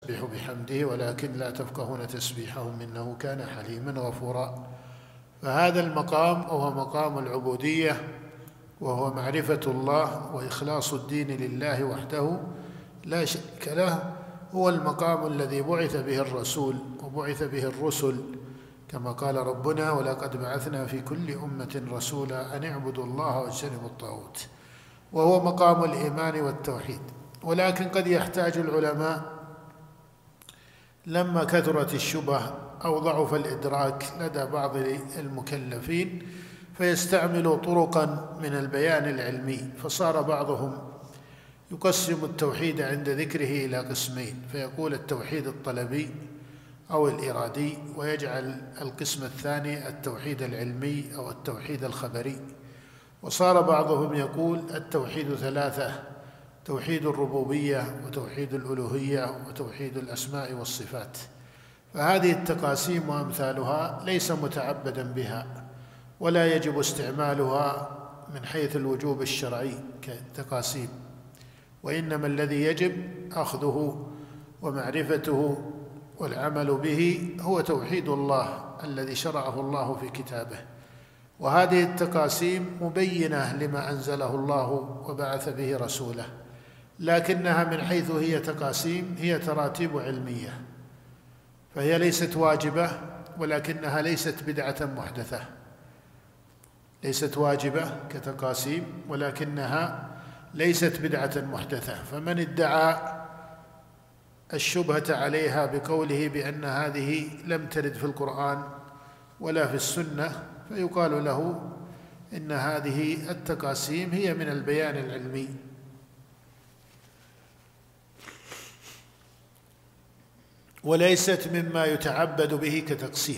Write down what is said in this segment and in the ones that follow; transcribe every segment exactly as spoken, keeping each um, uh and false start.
يسبح بحمده ولكن لا تفقهون تسبيحهم إنه كان حليما غفورا. فهذا المقام هو مقام العبودية، وهو معرفة الله وإخلاص الدين لله وحده لا شريك له. هو المقام الذي بعث به الرسول وبعث به الرسل، كما قال ربنا: ولقد بعثنا في كل أمة رسولا أن اعبدوا الله واجتنبوا الطاغوت. وهو مقام الإيمان والتوحيد. ولكن قد يحتاج العلماء لما كثرت الشبه أو ضعف الإدراك لدى بعض المكلفين فيستعملوا طرقا من البيان العلمي، فصار بعضهم يقسم التوحيد عند ذكره إلى قسمين، فيقول التوحيد الطلبي أو الإرادي، ويجعل القسم الثاني التوحيد العلمي أو التوحيد الخبري. وصار بعضهم يقول التوحيد ثلاثة: توحيد الربوبية وتوحيد الألوهية وتوحيد الأسماء والصفات. فهذه التقاسيم وأمثالها ليس متعبدا بها، ولا يجب استعمالها من حيث الوجوب الشرعي كتقاسيم، وإنما الذي يجب أخذه ومعرفته والعمل به هو توحيد الله الذي شرعه الله في كتابه. وهذه التقاسيم مبينة لما أنزله الله وبعث به رسوله، لكنها من حيث هي تقاسيم هي تراتيب علمية، فهي ليست واجبة، ولكنها ليست بدعة محدثة. ليست واجبة كتقاسيم، ولكنها ليست بدعة محدثة. فمن ادعى الشبهة عليها بقوله بأن هذه لم ترد في القرآن ولا في السنة، فيقال له إن هذه التقاسيم هي من البيان العلمي. وليست مما يتعبد به كتقسيم.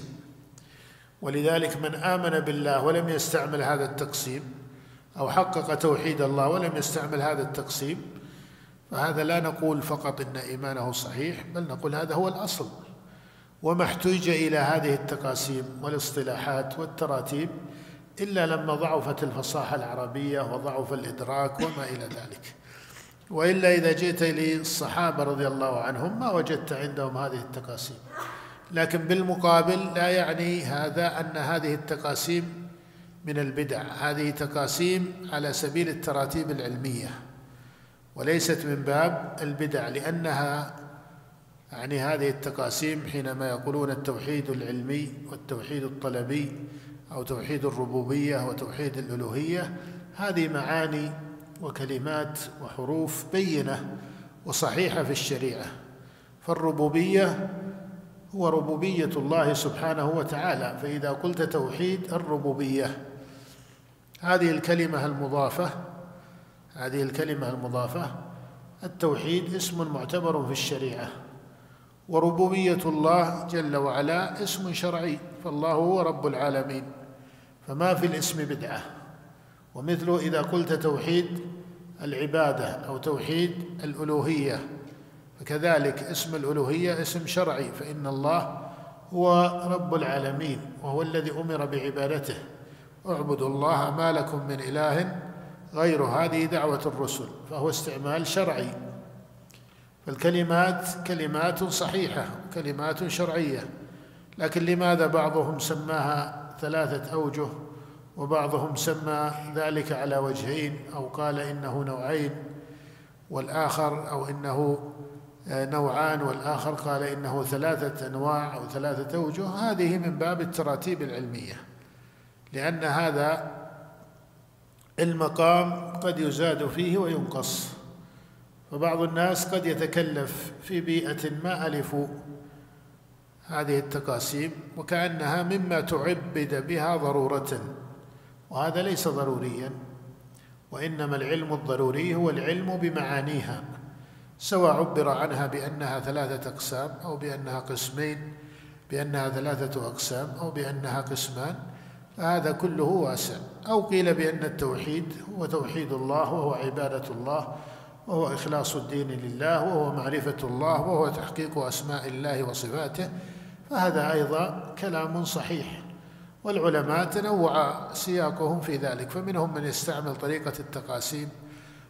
ولذلك من آمن بالله ولم يستعمل هذا التقسيم، أو حقق توحيد الله ولم يستعمل هذا التقسيم، فهذا لا نقول فقط إن إيمانه صحيح، بل نقول هذا هو الأصل. وما احتج إلى هذه التقاسيم والاصطلاحات والتراتيب إلا لما ضعفت الفصاحة العربية وضعف الإدراك وما إلى ذلك. وإلا إذا جئت للصحابة رضي الله عنهم ما وجدت عندهم هذه التقاسيم. لكن بالمقابل لا يعني هذا أن هذه التقاسيم من البدع، هذه تقاسيم على سبيل التراتيب العلمية، وليست من باب البدع، لأنها يعني هذه التقاسيم حينما يقولون التوحيد العلمي والتوحيد الطلبي أو توحيد الربوبية وتوحيد الألوهية، هذه معاني وكلمات وحروف بينة وصحيحة في الشريعة. فالربوبية هو ربوبية الله سبحانه وتعالى، فإذا قلت توحيد الربوبية، هذه الكلمة المضافة هذه الكلمة المضافة التوحيد اسم معتبر في الشريعة، وربوبية الله جل وعلا اسم شرعي، فالله هو رب العالمين، فما في الاسم بدعة. ومثله إذا قلت توحيد العبادة أو توحيد الألوهية، فكذلك اسم الألوهية اسم شرعي، فإن الله هو رب العالمين وهو الذي أمر بعبادته، اعبدوا الله ما لكم من إله غير. هذه دعوة الرسل، فهو استعمال شرعي. فالكلمات كلمات صحيحة كلمات شرعية، لكن لماذا بعضهم سماها ثلاثة أوجه وبعضهم سمى ذلك على وجهين، أو قال إنه نوعين والآخر أو إنه نوعان والآخر قال إنه ثلاثة أنواع أو ثلاثة أوجه؟ هذه من باب التراتيب العلمية، لأن هذا المقام قد يزاد فيه وينقص. فبعض الناس قد يتكلف في بيئة ما ألفوا هذه التقاسيم وكأنها مما تعبد بها ضرورة، وهذا ليس ضروريا، وإنما العلم الضروري هو العلم بمعانيها، سواء عبر عنها بأنها ثلاثة أقسام أو بأنها قسمين، بأنها ثلاثة أقسام أو بأنها قسمان، فهذا كله واسع. أو قيل بأن التوحيد هو توحيد الله وهو عبادة الله وهو إخلاص الدين لله وهو معرفة الله وهو تحقيق أسماء الله وصفاته، فهذا أيضا كلام صحيح. والعلماء تنوع سياقهم في ذلك، فمنهم من يستعمل طريقة التقاسيم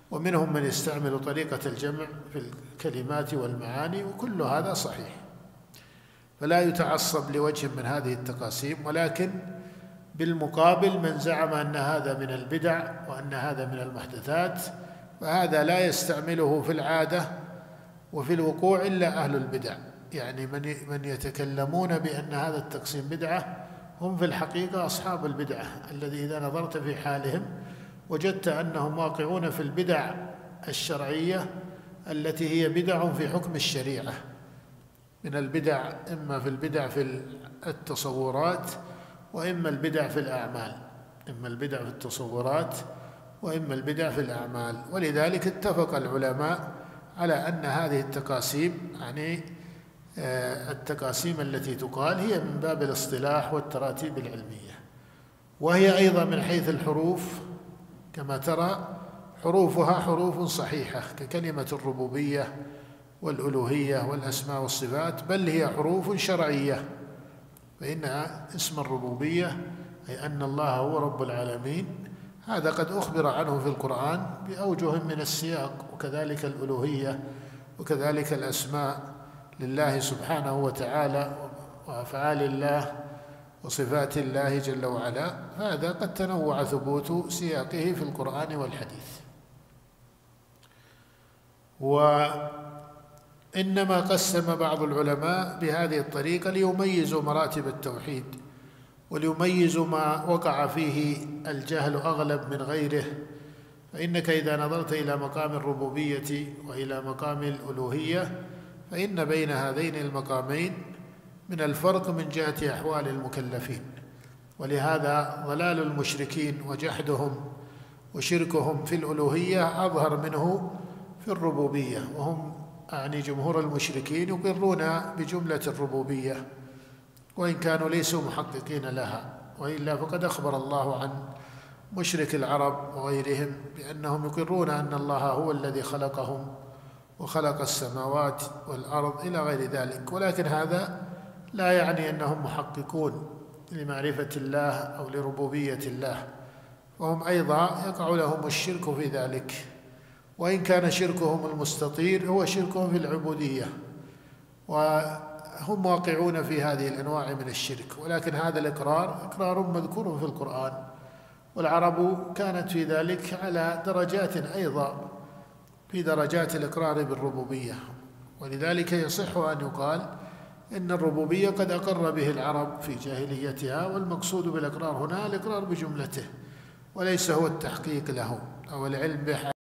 ومنهم من يستعمل طريقة الجمع في الكلمات والمعاني، وكل هذا صحيح، فلا يتعصب لوجه من هذه التقاسيم. ولكن بالمقابل من زعم أن هذا من البدع وأن هذا من المحدثات، فهذا لا يستعمله في العادة وفي الوقوع إلا أهل البدع. يعني من من يتكلمون بأن هذا التقسيم بدعة هم في الحقيقة أصحاب البدعة، الذي إذا نظرت في حالهم وجدت أنهم واقعون في البدع الشرعية التي هي بدع في حكم الشريعة، من البدع إما في البدع في التصورات وإما البدع في الأعمال، إما البدع في التصورات وإما البدع في الأعمال. ولذلك اتفق العلماء على أن هذه التقاسيم، يعني التقاسيم التي تقال، هي من باب الاصطلاح والتراتيب العلمية، وهي أيضا من حيث الحروف كما ترى حروفها حروف صحيحة ككلمة الربوبية والألوهية والأسماء والصفات، بل هي حروف شرعية. فإن اسم الربوبية أي أن الله هو رب العالمين، هذا قد أخبر عنه في القرآن بأوجه من السياق، وكذلك الألوهية وكذلك الأسماء لله سبحانه وتعالى وأفعال الله وصفات الله جل وعلا، هذا قد تنوع ثبوت سياقه في القرآن والحديث. وإنما قسم بعض العلماء بهذه الطريقة ليميزوا مراتب التوحيد، وليميزوا ما وقع فيه الجهل أغلب من غيره. فإنك إذا نظرت إلى مقام الربوبية وإلى مقام الألوهية، فإن بين هذين المقامين من الفرق من جهة أحوال المكلفين، ولهذا ضلال المشركين وجحدهم وشركهم في الألوهية أظهر منه في الربوبية، وهم يعني جمهور المشركين يقرون بجملة الربوبية وإن كانوا ليسوا محققين لها، وإلا فقد أخبر الله عن مشرك العرب وغيرهم بأنهم يقرون أن الله هو الذي خلقهم وخلق السماوات والأرض إلى غير ذلك، ولكن هذا لا يعني أنهم محققون لمعرفة الله أو لربوبية الله، وهم أيضا يقع لهم الشرك في ذلك، وإن كان شركهم المستطير هو شركهم في العبودية، وهم واقعون في هذه الأنواع من الشرك. ولكن هذا الإقرار إقرار مذكور في القرآن، والعرب كانت في ذلك على درجات أيضا، في درجات الإقرار بالربوبية، ولذلك يصح أن يقال إن الربوبية قد أقر به العرب في جاهليتها، والمقصود بالإقرار هنا الإقرار بجملته، وليس هو التحقيق له أو العلم به.